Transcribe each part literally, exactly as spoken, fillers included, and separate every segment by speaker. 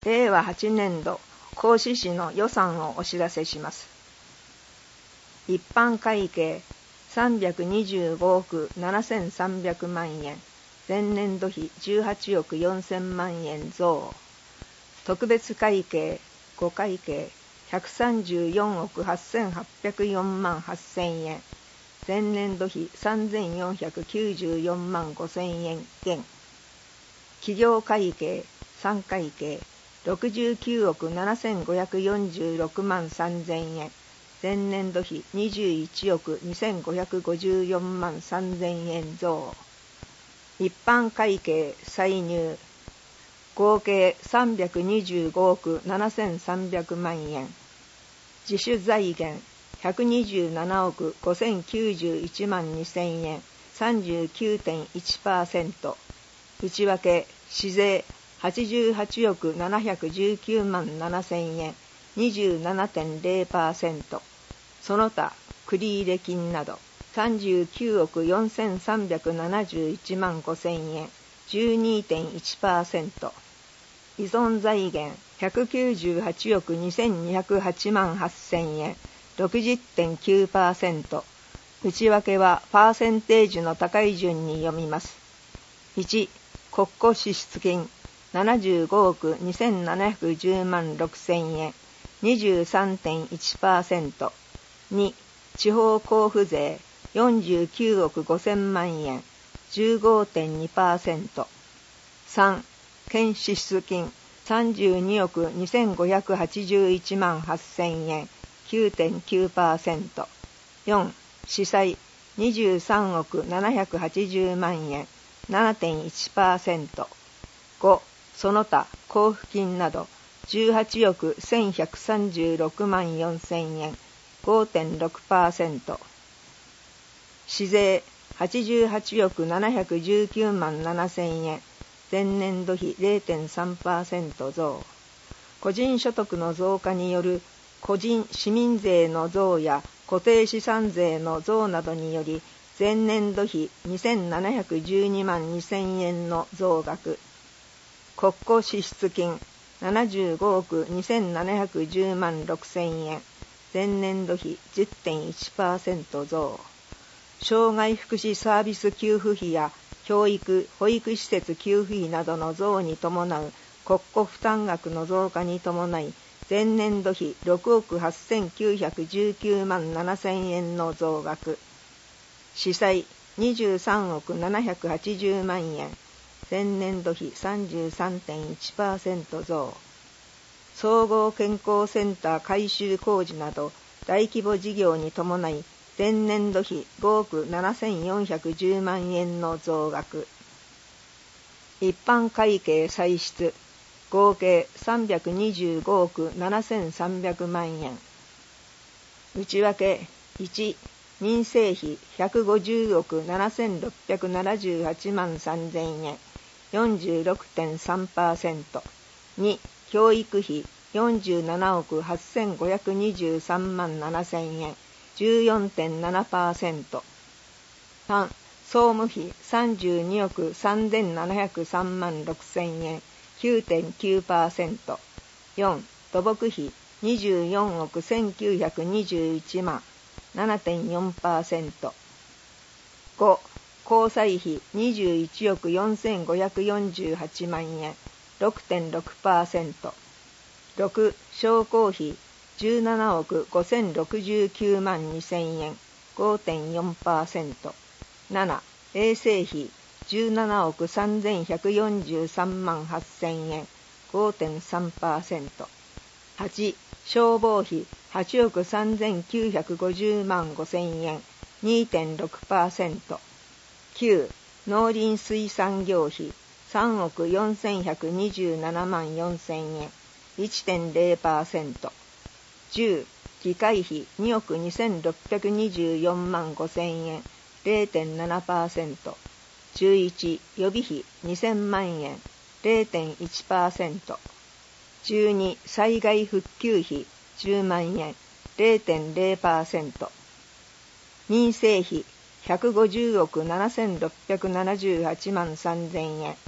Speaker 1: れいわはちねんど合志市の予算をお知らせします。一般会計さんびゃくにじゅうごおくななせんさんびゃくまんえん、前年度比じゅうはちおくよんせんまんえん増。特別会計ご会計ひゃくさんじゅうよんおくはっせんはっぴゃくよんまんはっせんえん、前年度比さんぜんよんひゃくきゅうじゅうよんまんごせんえん減。企業会計さん会計ろくじゅうきゅうおくななせんごひゃくよんじゅうろくまんさんぜんえん、前年度比にじゅういちおくにせんごひゃくごじゅうよんまんさんぜんえん増。一般会計歳入合計さんびゃくにじゅうごおくななせんさんびゃくまんえん、自主財源ひゃくにじゅうななおくごせんきゅうじゅういちまんにせんえん さんじゅうきゅうてんいちパーセント、 内訳市税はちじゅうはちおくななひゃくじゅうきゅうまんななせんえん にじゅうななてんぜろパーセント、 その他繰入金などさんじゅうきゅうおくよんせんさんびゃくななじゅういちまんごせんえん じゅうにてんいちパーセント、依存財源ひゃくきゅうじゅうはちおくにせんにひゃくはちまんはっせんえん ろくじゅってんきゅうパーセント、 内訳はパーセンテージの高い順に読みます。いち、国庫支出金ななじゅうごおくにせんななひゃくじゅうまんろくせんえん にじゅうさんてんいちパーセント、 に、地方交付税よんじゅうきゅうおくごせんまんえん じゅうごてんにパーセント、 さん、県支出金さんじゅうにおくにせんごひゃくはちじゅういちまんはっせんえん きゅうてんきゅうパーセント、 よん、司債にじゅうさんおくななひゃくはちじゅうまんえん ななてんいちパーセント、 ご、その他交付金などじゅうはちおくせんひゃくさんじゅうろくまんよんせんえん ごてんろくパーセント、 市税はちじゅうはちおくななひゃくじゅうきゅうまんななせんえん、前年度比 れいてんさんパーセント 増。個人所得の増加による個人市民税の増や固定資産税の増などにより前年度比にせんななひゃくじゅうにまんにせんえんの増額。国庫支出金ななじゅうごおくにせんななひゃくじゅうまんろくせんえん、前年度比 じゅってんいちパーセント 増。障害福祉サービス給付費や教育・保育施設給付費などの増に伴う国庫負担額の増加に伴い前年度比ろくおくはっせんきゅうひゃくじゅうきゅうまんななせんえんの増額。司債にじゅうさんおくななひゃくはちじゅうまんえん、前年度比 さんじゅうさんてんいちパーセント 増。総合健康センター改修工事など大規模事業に伴い前年度比ごおくななせんよんひゃくじゅうまんえんの増額。一般会計歳出合計さんびゃくにじゅうごおくななせんさんびゃくまんえん。内訳いち、民生費ひゃくごじゅうおくななせんろっぴゃくななじゅうはちまんさんぜんえん よんじゅうろくてんさんパーセント、 に、教育費よんじゅうななおくはっせんごひゃくにじゅうさんまんななせんえん じゅうよんてんななパーセント、 さん、総務費さんじゅうにおくさんぜんななひゃくさんまんろくせんえん きゅうてんきゅうパーセント、 よん、土木費にじゅうよんおくせんきゅうひゃくにじゅういちまん ななてんよんパーセント、 ご、交際費にじゅういちおくよんせんごひゃくよんじゅうはちまんえん ろくてんろくパーセント、 ろく、商工費じゅうななおくごせんろくじゅうきゅうまんにせんえん ごてんよんパーセント、なな、衛生費じゅうななおくさんぜんひゃくよんじゅうさんまんはっせんえん ごてんさんパーセント、はち、消防費はちおくさんぜんきゅうひゃくごじゅうまんごせんえん にてんろくパーセント、きゅう、農林水産業費さんおくよんせんひゃくにじゅうななまんよんせんえん いちてんぜろパーセント、じゅう、機械費におくにせんろっぴゃくにじゅうよんまんごせんえん れいてんななパーセント、じゅういち、予備費にせんまんえん れいてんいちパーセント、じゅうに、災害復旧費じゅうまんえん れいてんぜろパーセント、民生費ひゃくごじゅうおくななせんろっぴゃくななじゅうはちまんさんぜんえん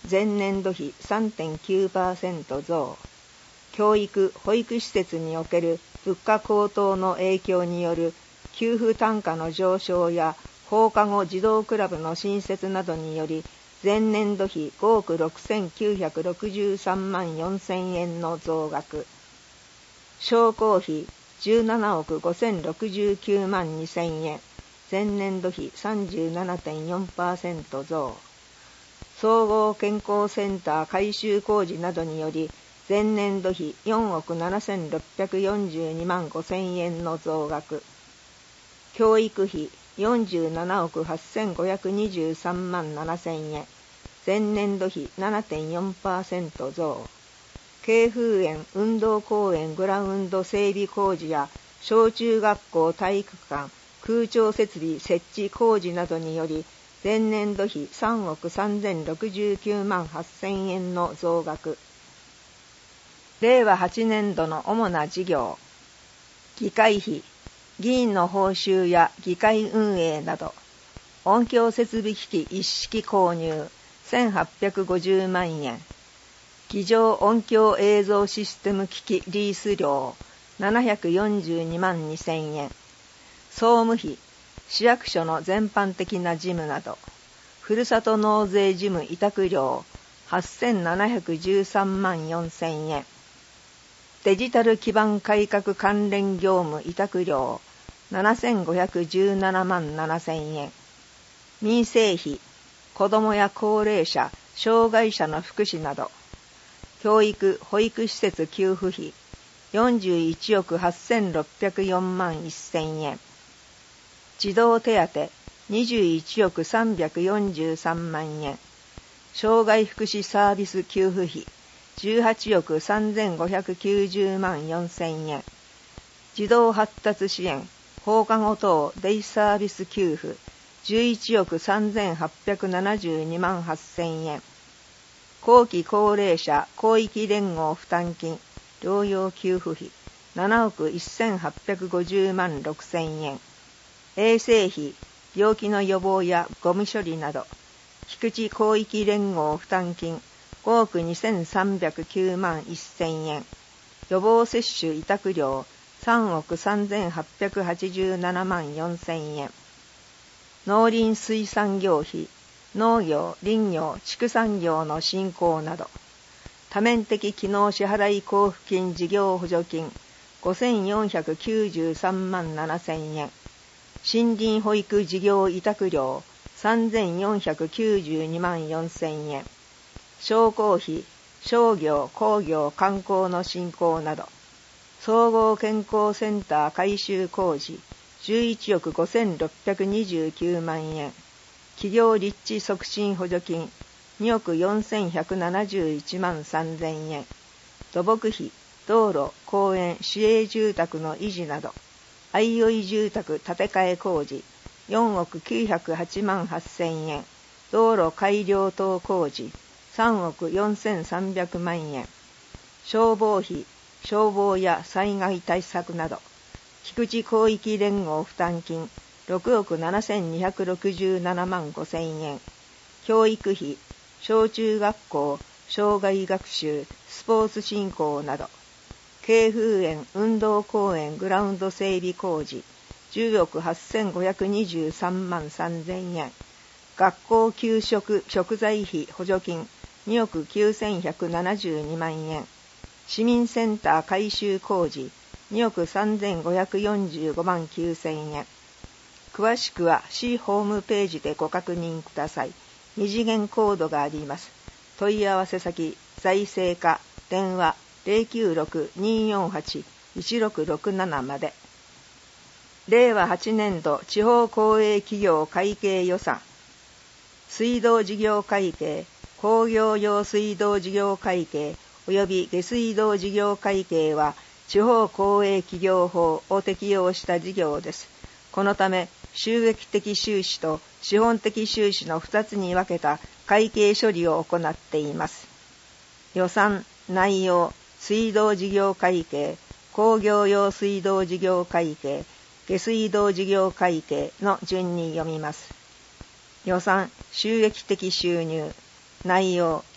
Speaker 1: 前年度比 さんてんきゅうパーセント 増。教育・保育施設における物価高騰の影響による給付単価の上昇や放課後児童クラブの新設などにより、前年度比ごおくろくせんきゅうひゃくろくじゅうさんまんよんせんえんの増額。商工費じゅうななおくごせんろくじゅうきゅうまんにせんえん、前年度比 さんじゅうななてんよんパーセント 増。総合健康センター改修工事などにより、前年度比よんおくななせんろっぴゃくよんじゅうにまんごせんえんの増額。教育費よんじゅうななおくはっせんごひゃくにじゅうさんまんななせんえん、前年度比 ななてんよんパーセント 増。京風園運動公園グラウンド整備工事や小中学校体育館空調設備設置工事などにより、前年度比さんおくさんぜんろくじゅうきゅうまんはっせんえんの増額。れいわはちねんどの主な事業。議会費、議員の報酬や議会運営など。音響設備機器一式購入せんはっぴゃくごじゅうまんえん。机上音響映像システム機器リース料ななひゃくよんじゅうにまんにせんえん。総務費、市役所の全般的な事務など。ふるさと納税事務委託料はっせんななひゃくじゅうさんまんよんせんえん。デジタル基盤改革関連業務委託料ななせんごひゃくじゅうななまんななせんえん。民生費、子どもや高齢者、障害者の福祉など。教育・保育施設給付費よんじゅういちおくはっせんろっぴゃくよんまんせんえん。児童手当にじゅういちおくさんびゃくよんじゅうさんまんえん。障害福祉サービス給付費じゅうはちおくさんぜんごひゃくきゅうじゅうまんよんせんえん。児童発達支援放課後等デイサービス給付じゅういちおくさんぜんはっぴゃくななじゅうにまんはっせんえん。後期高齢者広域連合負担金療養給付費ななおくせんはっぴゃくごじゅうまんろくせんえん。衛生費病気の予防やゴミ処理など。菊池広域連合負担金ごおくにせんさんびゃくきゅうまんせんえん。予防接種委託料さんおくさんぜんはっぴゃくはちじゅうななまんよんせんえん。農林水産業費農業・林業・畜産業の振興など。多面的機能支払い交付金事業補助金ごせんよんひゃくきゅうじゅうさんまんななせんえん。森林保育事業委託料さんぜんよんひゃくきゅうじゅうにまんよんせんえん。商工費商業・工業・観光の振興など。総合健康センター改修工事じゅういちおくごせんろっぴゃくにじゅうきゅうまんえん。企業立地促進補助金におくよんせんひゃくななじゅういちまんさんぜんえん。土木費道路・公園・市営住宅の維持など。相生住宅建て替え工事よんおくきゅうひゃくはちまんはっせんえん。道路改良等工事さんおくよんせんさんびゃくまんえん。消防費消防や災害対策など。菊池広域連合負担金ろくおくななせんにひゃくろくじゅうななまんごせんえん。教育費小中学校障害学習スポーツ振興など。京風園運動公園グラウンド整備工事じゅうおくはっせんごひゃくにじゅうさんまんさんぜんえん。学校給食食材費補助金におくきゅうせんひゃくななじゅうにまんえん。市民センター改修工事におくさんぜんごひゃくよんじゅうごまんきゅうせんえん。詳しくは市ホームページでご確認ください。二次元コードがあります。問い合わせ先財政課電話 ゼロきゅうろく にーよんはち いちろくろくなな まで。れいわはちねんど地方公営企業会計予算。水道事業会計工業用水道事業会計及び下水道事業会計は地方公営企業法を適用した事業です。このため収益的収支と資本的収支のふたつに分けた会計処理を行っています。予算、内容、水道事業会計、工業用水道事業会計、下水道事業会計の順に読みます。予算、収益的収入。内容、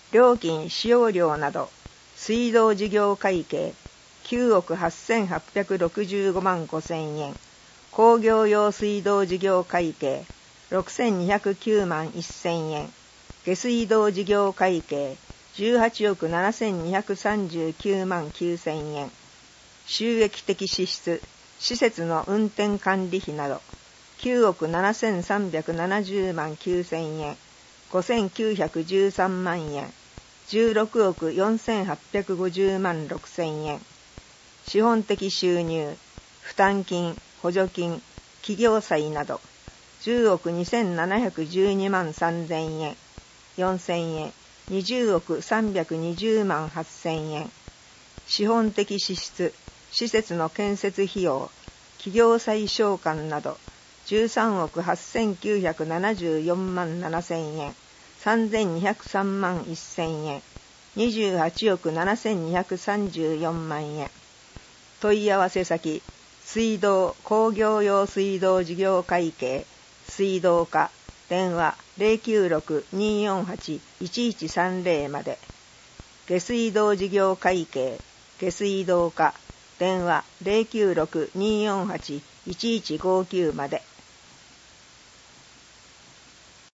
Speaker 1: 料金使用料など水道事業会計きゅうおくはっせんはっぴゃくろくじゅうごまんごせんえん、工業用水道事業会計ろくせんにひゃくきゅうまんせんえん、下水道事業会計じゅうはちおくななせんにひゃくさんじゅうきゅうまんきゅうせんえん、収益的支出、施設の運転管理費などきゅうおくななせんさんびゃくななじゅうまんきゅうせんえん、ごせんきゅうひゃくじゅうさんまんえん、じゅうろくおくよんせんはっぴゃくごじゅうまんろくせんえん、資本的収入、負担金、補助金、企業債などじゅうおくにせんななひゃくじゅうにまんさんぜんえん、よんせんえん、にじゅうおくさんびゃくにじゅうまんはっせんえん、資本的支出、施設の建設費用、企業債償還などじゅうさんおくはっせんきゅうひゃくななじゅうよんまんななせんえん、さんぜんにひゃくさんまんせんえん、にじゅうはちおくななせんにひゃくさんじゅうよんまんえん。問い合わせ先、水道工業用水道事業会計水道課、電話 ゼロきゅうろく にーよんはち いちいちさんゼロ まで。下水道事業会計下水道課、電話 ゼロきゅうろく にーよんはち いちいちごきゅう まで。